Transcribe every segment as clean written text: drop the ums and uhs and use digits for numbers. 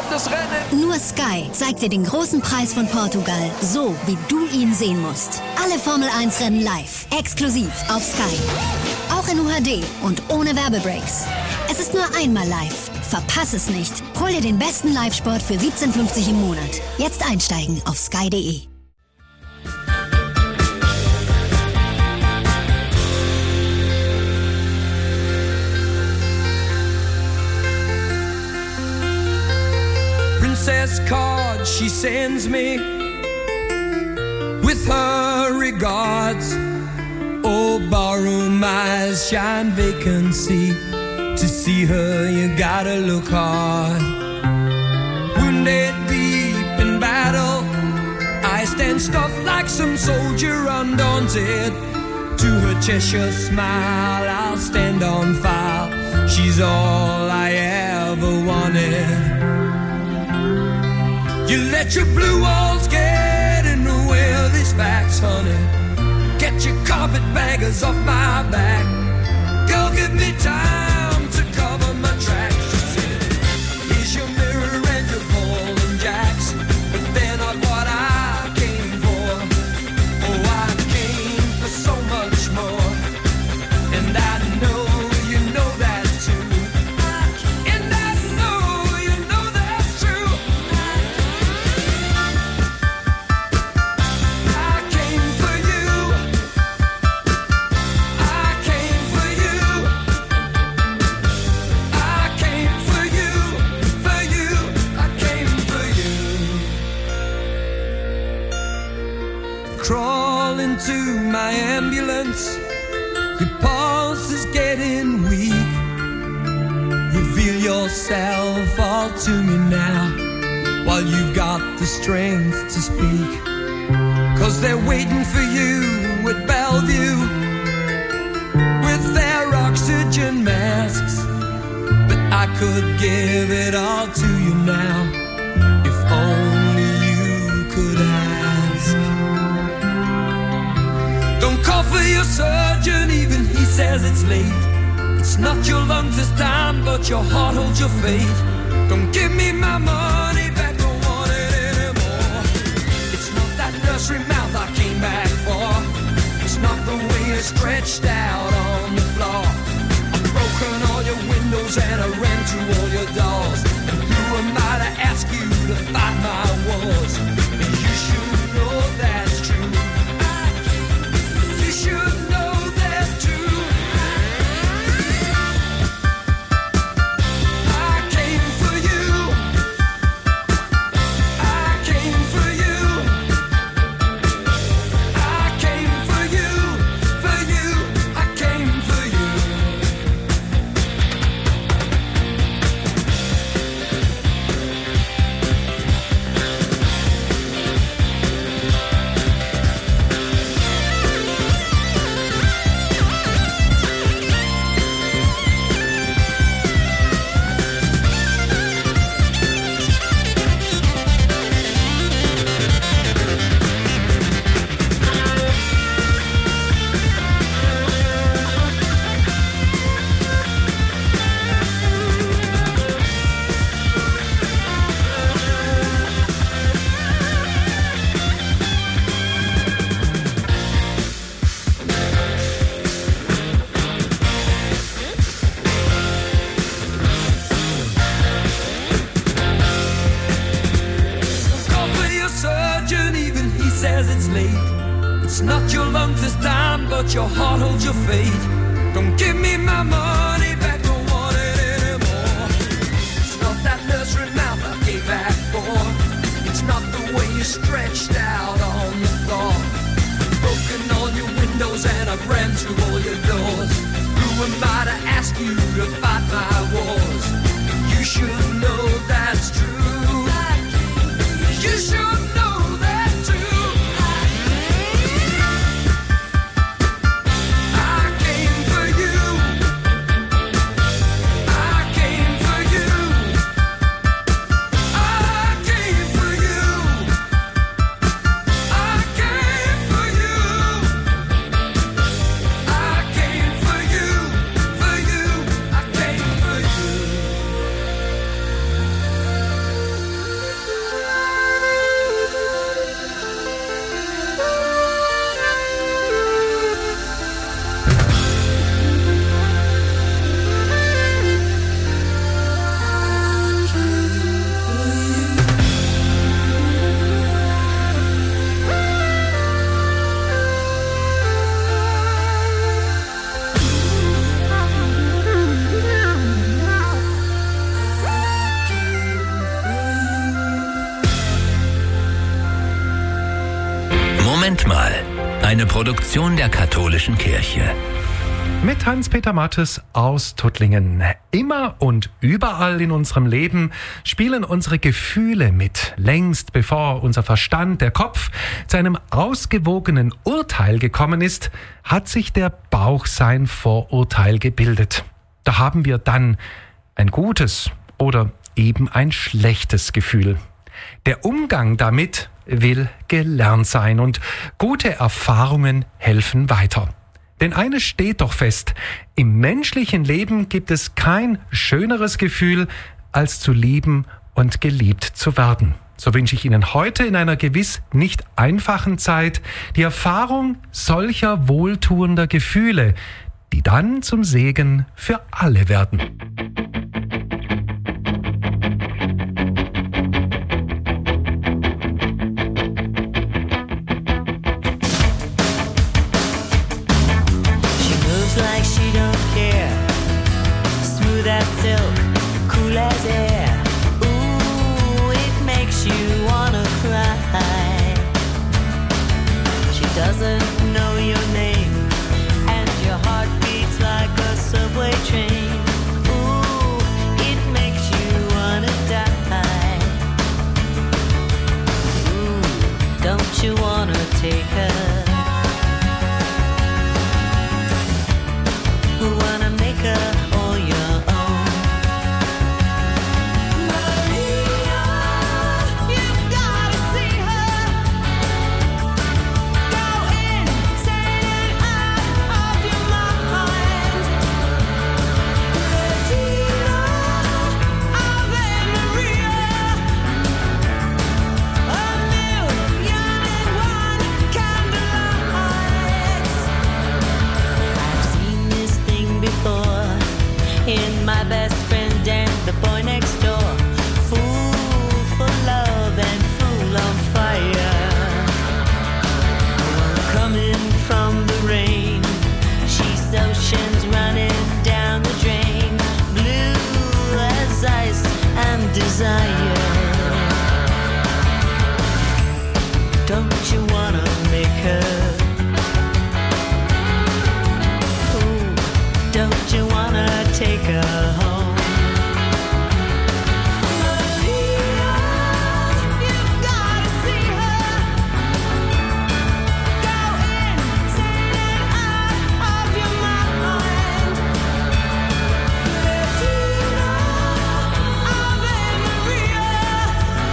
spannendes Rennen. Nur Sky zeigt dir den großen Preis von Portugal, so wie du ihn sehen musst. Alle Formel-1-Rennen live, exklusiv auf Sky. Auch in UHD und ohne Werbebreaks. Es ist nur einmal live. Verpass es nicht. Hol dir den besten Live-Sport für 17,50 im Monat. Jetzt einsteigen auf sky.de. Princess card she sends me with her regards. Oh, barroom eyes shine vacancy. To see her, you gotta look hard. Wounded deep in battle, I stand stuffed like some soldier undaunted. To her Cheshire smile, I'll stand on file. She's all I ever wanted. You let your blue walls get in the way of these facts, honey. Get your carpetbaggers off my back. Girl, give me time to cover my tracks. She said, here's your mirror and your ball and jacks. But they're not what I came for. Oh, I came for so much more. And I know you know that too. And I know you know that's true. I came for you. I came for you. I came for you. For you. I came for you. Crawl into my ambulance. Your pulse is getting weak. Reveal yourself all to me now, while you've got the strength to speak. 'Cause they're waiting for you at Bellevue with their oxygen masks. But I could give it all to you now, if only you could ask. Don't call for your surgeon, even he says it's late. It's not your lungs this time, but your heart holds your fate. Don't give me my money back, don't want it anymore. It's not that nursery mouth I came back for. It's not the way you're stretched out on the floor. I've broken all your windows and I ran through all your doors. And who am I to ask you to fight my wars? And you should know that's true. You should know that too. I came for you. I came for you. I came for you. For you. I came for you. Call for your surgeon, even he says it's late. It's not your lungs this time, but your heart holds your fate. Don't give me my money back, don't want it anymore. It's not that nursery mouth I gave back for. It's not the way you stretched out on the floor. Broken all your windows and I ran through all your doors. Who am I to ask you to fight my wars? You should know that's true. You should know that too. I came for you. Moment mal. Eine Produktion der Katholischen Kirche. Mit Hans-Peter Mattes aus Tuttlingen. Immer und überall in unserem Leben spielen unsere Gefühle mit. Längst bevor unser Verstand, der Kopf, zu einem ausgewogenen Urteil gekommen ist, hat sich der Bauch sein Vorurteil gebildet. Da haben wir dann ein gutes oder eben ein schlechtes Gefühl. Der Umgang damit will gelernt sein und gute Erfahrungen helfen weiter. Denn eines steht doch fest, im menschlichen Leben gibt es kein schöneres Gefühl, als zu lieben und geliebt zu werden. So wünsche ich Ihnen heute in einer gewiss nicht einfachen Zeit die Erfahrung solcher wohltuender Gefühle, die dann zum Segen für alle werden. Like she don't care, smooth as silk, cool as air. Ooh, it makes you wanna cry. She doesn't know your name, and your heart beats like a subway train. Ooh, it makes you wanna die. Ooh, don't you wanna take her? Wanna make her all your own. Maria, you've gotta see her. Go insane and out of your mind. Regina, Ave Maria. A million and one candlelights. I've seen this before in my best friend and the boy next door. Fool for love and fool on fire. One coming from the rain. She's oceans running down the drain. Blue as ice and desire. Don't you wanna make her? Don't you wanna take her home? Maria, you've gotta see her. Go insane and out of your mind. Regina, Ave Maria.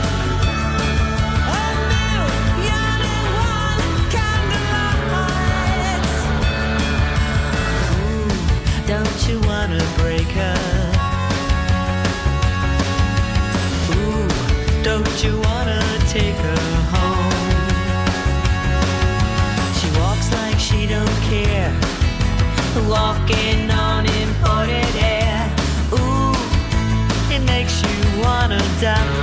A million and one candlelights. Don't you wanna break her? Ooh, don't you wanna take her home? She walks like she don't care, walking on imported air. Ooh, it makes you wanna die.